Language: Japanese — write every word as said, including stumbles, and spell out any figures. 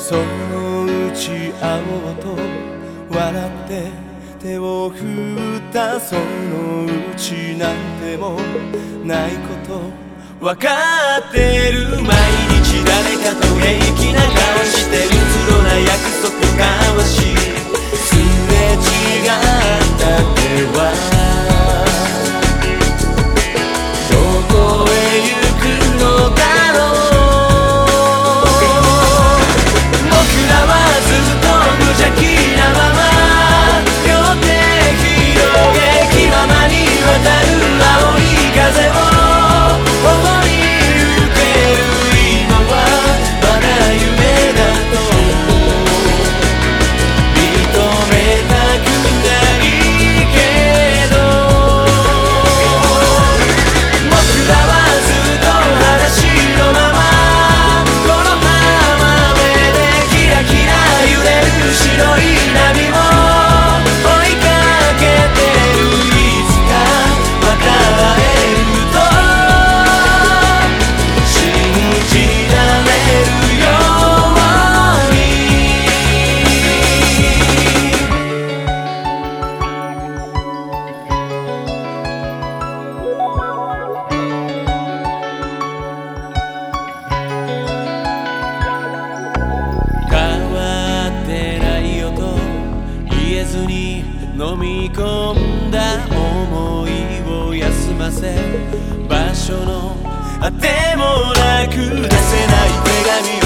そのうち会おうと笑って手を振ったそのうちなんてもないことわかってる。毎日誰かと平気な顔してるつろな約束交わしすれ違った手はどこへ行くのだろう。僕らはずっと無邪気なまま両手広げ気ままに渡る青い風を思い受ける。今はまだ夢だと認めたくないけど僕らはずっと裸足のままこの浜辺でキラキラ揺れる白い波も追いかけてる。いつかまた会えると信じられるように。変わってないよと言えずに飲み込んだ想いを休ませ場所のあてもなく出せない手紙を